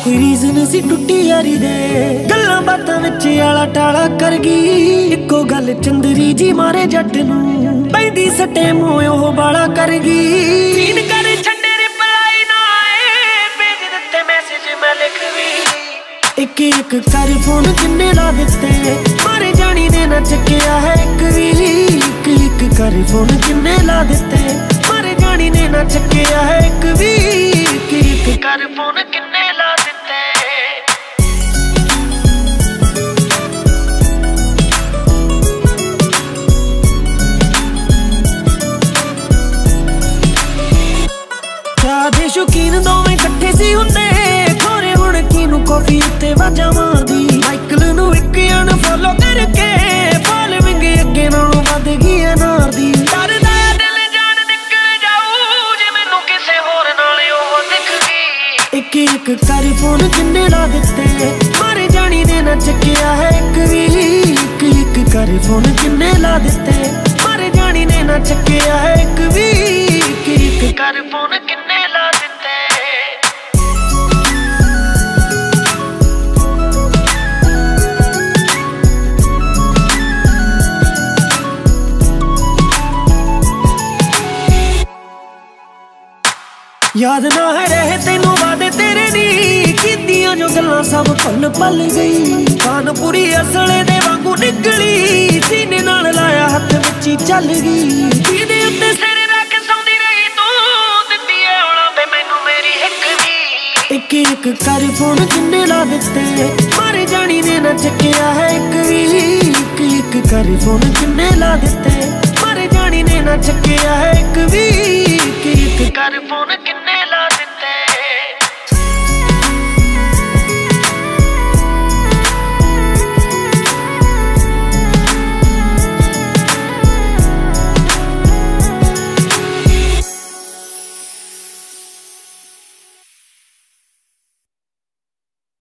कोई रीजन सी टुटी यारी दे गल्लां बातां विच आला टाला कर गई। इक्को गल चंदरी जी मारे जट नूं पैंदी सट्टे मूंह ओह बाला कर गई। सीन कर छड्डे रिप्लाई ना आए भेज दित्ते मैसेज मैं लिख वी। एक एक कर फोन किन्ने ला दित्ते मारे जानी ने ना चक्किया है एक वी। एक एक कर फोन किन्ने ला दित्ते मारे जानी ने ना चक्किया है एक वी। एक एक कर फोन किन्ने ला दित्ते। चाह दे शौकीन दोवें कट्ठे सी हुंदे खोरे हुण किनू कॉफी उत्ते वाजा मारदी। माइकल नू इक अनफॉलो करके फॉलोइंग अगे नालों वध गई है नार दी। डरदा दिल जान निकल जाऊ जे मैनू किसे होर नाल ओह दिख गई। एक एक कर फोन किन्ने ला दित्ते मारे जानी ने ना चक्किया है एक वी। एक एक कर फोन किन्ने ला दित्ते मारे जानी ने ना चक्किया है एक वी। एक एक कर फोन किन्ने ला दित्ते। याद ना है रहे तेनू वादे तेरे नी कीतियां जो गल्लां सब भुल भल गई। कानपुरी असले दे वांगू निकली सीने नाल लाया हथ विच ही चल गई। सीने उत्ते सिर रख सौंदी रही तू दित्ती ऐ औला वे मैनू मेरी हिक वी। एक एक कर फोन किन्ने ला दित्ते मारे जानी ने ना चक्किया है एक वी। एक एक कर फोन किन्ने ला दित्ते मारे जानी ने ना चक्किया है एक वी। एक एक कर फोन किन्ने ला दित्ते।